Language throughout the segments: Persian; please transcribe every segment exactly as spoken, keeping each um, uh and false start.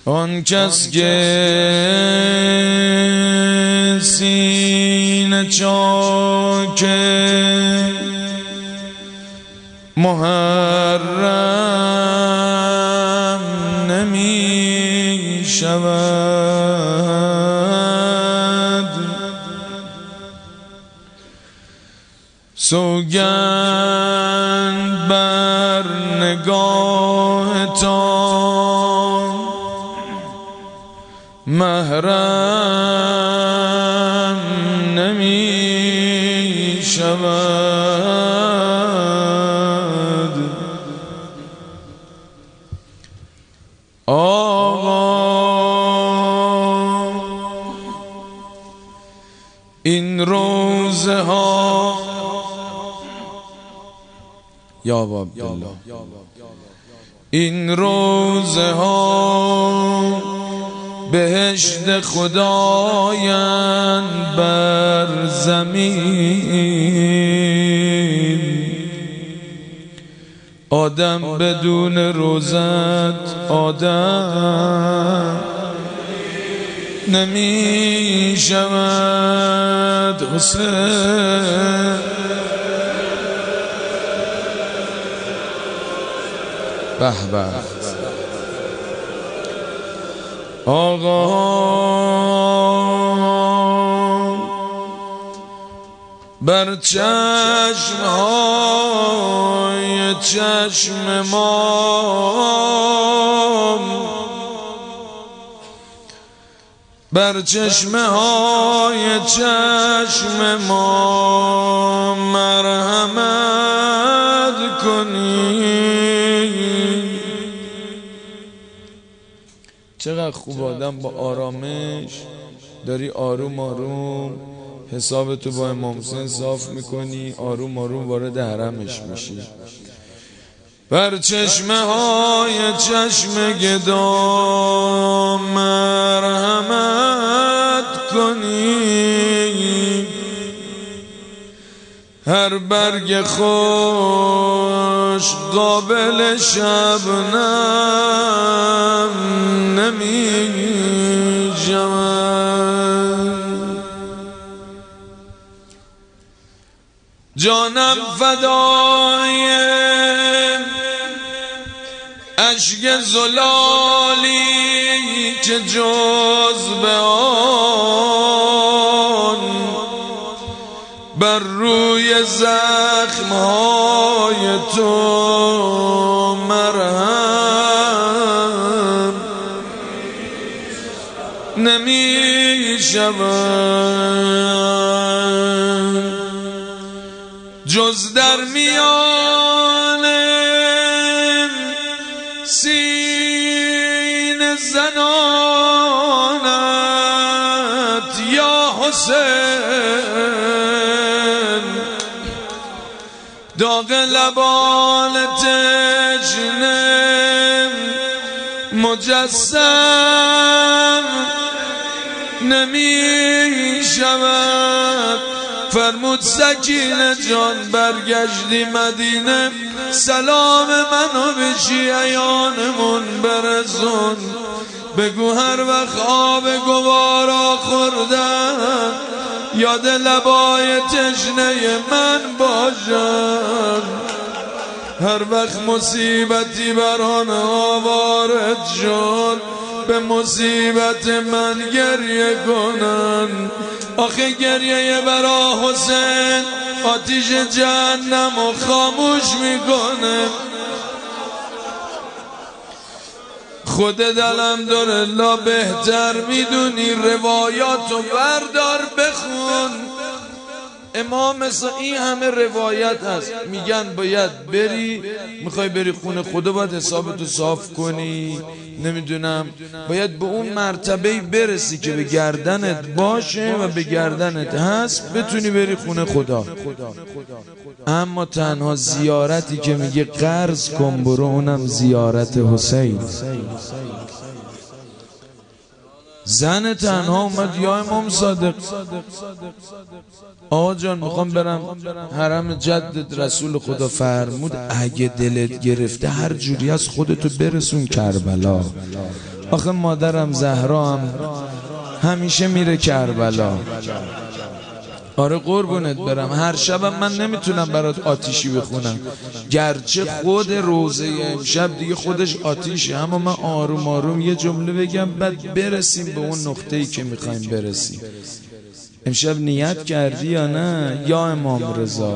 آن کس که سینه چاک محرم نمی شود، سوگند بر نگاه تا محرم نمی شود. آقا این روزه ها یا عبدالله این روزه ها بهشت خدایند بر زمین. آدم بدون روزت آدم نمی شود. حسین به به. آقا بر چشم های چشم ما، بر چشم های چشم ما مرحمت کنی. چقدر خوب آدم با آرامش داری آروم آروم حساب تو با امام حسین صاف میکنی، آروم آروم وارد حرمش میشی. بر چشمه های چشم گدا مرحمت کنی. هر برگ خوش قابل شبنم نمی شود. جانم فدای اشک زلالی که جز به آن بر روی زخمهای تو مرهم نمی شود. جز در میان سینه زنانت یا حسین، داغ لبان تشنه مجسم نمی شود. فرمود سکینه جان برگشتی مدینه، سلام منو به شیعیانمون برسون. بگو هر وقت آب گوارا خوردن یاد لبای تشنه من باشن. هر وقت مصیبتی بر آنها وارد شد به مصیبت من گریه کنن. آخه گریه برا حسین آتیش جهنم و خاموش میکنه. خودت الحمدلله بهتر میدونی، روایاتو بردار بخون. امام این همه روایت هست میگن باید بری، میخوای بری خونه خدا باید حسابتو صاف کنی، نمیدونم باید به اون مرتبه برسی که به گردنت باشه و به گردنت هست بتونی بری خونه خدا. اما تنها زیارتی که میگه قرض کن برو، اونم زیارت حسین. زن تنها اومد یا امام صادق آقا جان میخوام برم حرم جدت، رسول خدا فرمود اگه دلت گرفته هر جوری از خودتو برسون کربلا. آخه مادرم زهرا هم همیشه میره کربلا. آره قربونت برم، هر شبم من نمیتونم برات آتیشی بخونم، گرچه خود روزه امشب دیگه خودش آتیشه، اما من آروم آروم یه جمله بگم بعد برسیم به اون نقطه‌ای که میخوایم برسیم. امشب نیت کردی یا نه یا امام رضا؟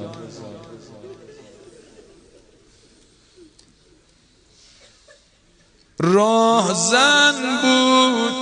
راهزن بود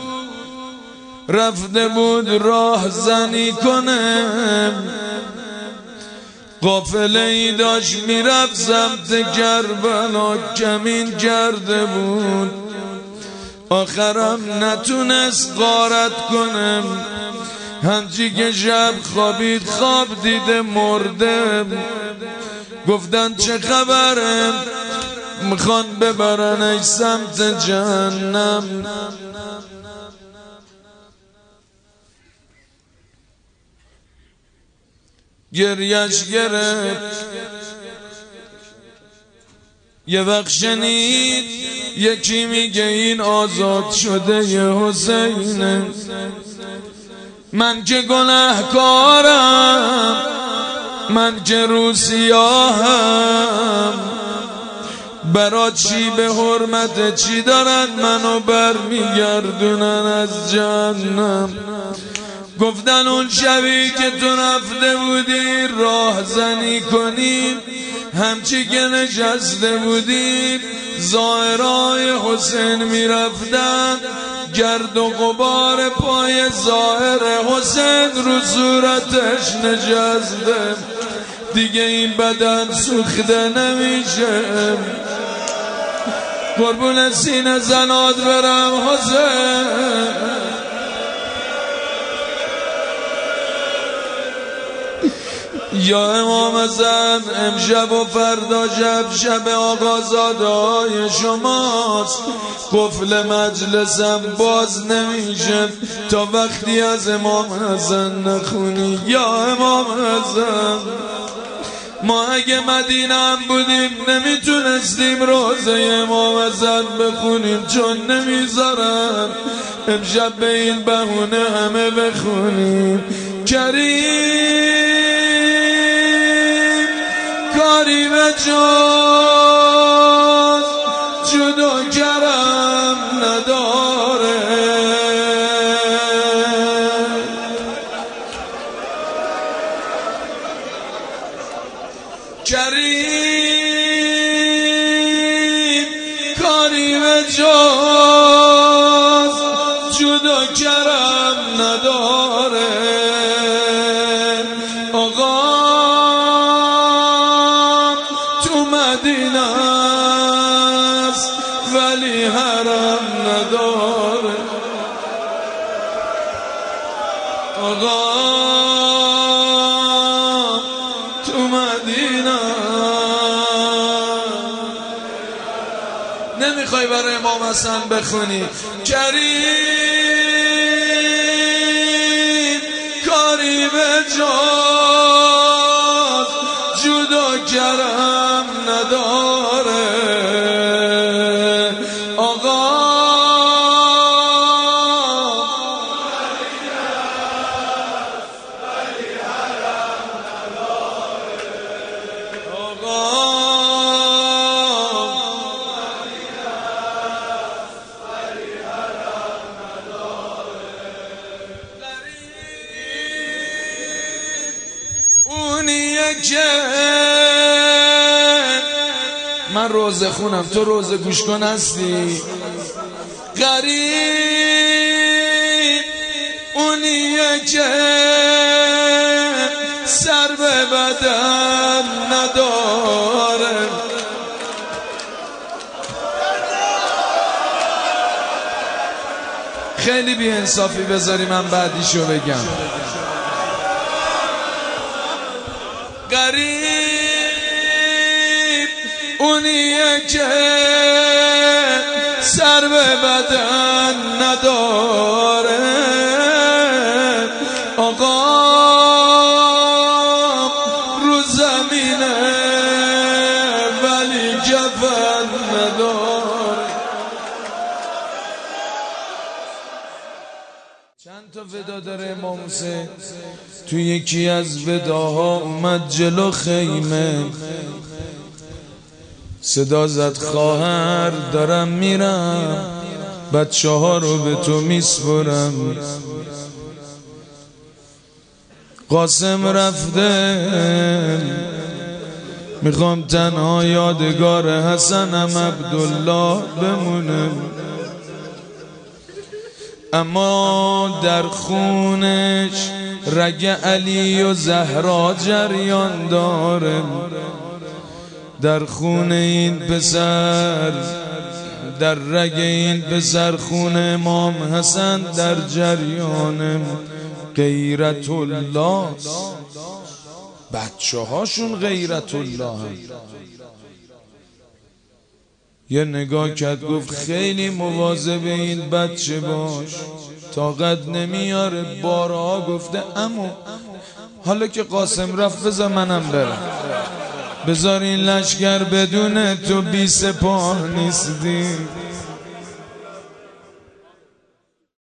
رفته بود راه زنی کنه، قافله ای داشت میرفت سمت کربلا، کمین کرده بود آخرم نتونست غارت کنه، همچی که شب خوابید خواب دیده مرده. گفتن چه خبره؟ میخوان ببرنش سمت جهنم. گریش گرفت، یه وقت شنید یکی میگه این آزاد شده ی حسینه. من که گناهکارم، من که رو سیاهم، برا چی به حرمت چی دارن منو برمیگردونن از جهنم. گفتن اون شبی که تو رفته بودی راه زنی کنیم، همچی که نشسته بودیم زائرای حسین میرفتن، گرد و غبار پای زائر حسین رو صورتش نشسته، دیگه این بدن سوخته نمیشه. قربون سینه زنات برم حسین. یا امام زن امشب و فردا شب شب آقازادهای شماست، قفل مجلسم باز نمیشه تا وقتی از امام حسن نخونی. یا امام حسن ما اگه مدینه هم بودیم نمیتونستیم روزه امام حسن بخونیم، چون نمیذارن امشب به این بهونه همه بخونیم. کریم کاری به جز جود و کرم نداره، کریم کاری به جز جود و کرم نداره. آقا تو مدینه است ولی حرم نداره. آقا تو مدینه نمیخوای برای امام حسن بخونی؟ کریم کاری به جز جود و کرم نداره. آقا اونیه که من روزه خونم تو روزه گوش کن هستی. غریب اونیه که سر به بدن نداره، خیلی بی انصافی بذاری من بعدیشو بگم. غریب اونیه که سر به بدن نداره. آقا رو زمینه ولی کفن نداره. چند تا ودا داره امام حسین. تو یکی از وداها اومد جلو خیمه، صدا زد خواهر دارم میرم، بچه ها رو به تو میسپرم. قاسم رفته، میخوام تنها یادگار حسنم عبدالله بمونه. اما در خونش رگ علی و زهرا جریان داره، در خون این پسر، در رگ این پسر خون امام حسن در جریان. غیرت الله، بچه هاشون غیرت الله هم. یه نگاه کرد گفت خیلی مواظب این بچه باش، طاقت نمیاره. بارها گفته امو حالا که قاسم رفت بذار منم برم، بذار این لشکر بدون تو بی سپاه نیستی.